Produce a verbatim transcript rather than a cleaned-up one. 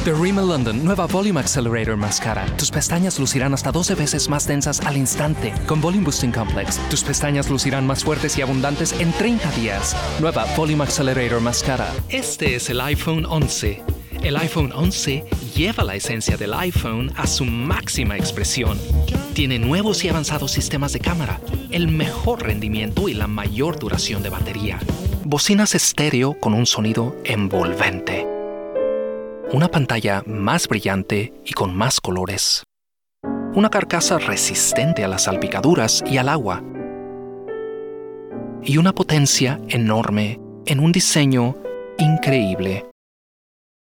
The Rimmel London Nueva Volume Accelerator Mascara. Tus pestañas lucirán hasta doce veces más densas al instante. Con Volume Boosting Complex, tus pestañas lucirán más fuertes y abundantes en treinta días. Nueva Volume Accelerator Mascara. Este es el iPhone once. El iPhone once lleva la esencia del iPhone a su máxima expresión. Tiene nuevos y avanzados sistemas de cámara, el mejor rendimiento y la mayor duración de batería. Bocinas estéreo con un sonido envolvente. Una pantalla más brillante y con más colores. Una carcasa resistente a las salpicaduras y al agua. Y una potencia enorme en un diseño increíble.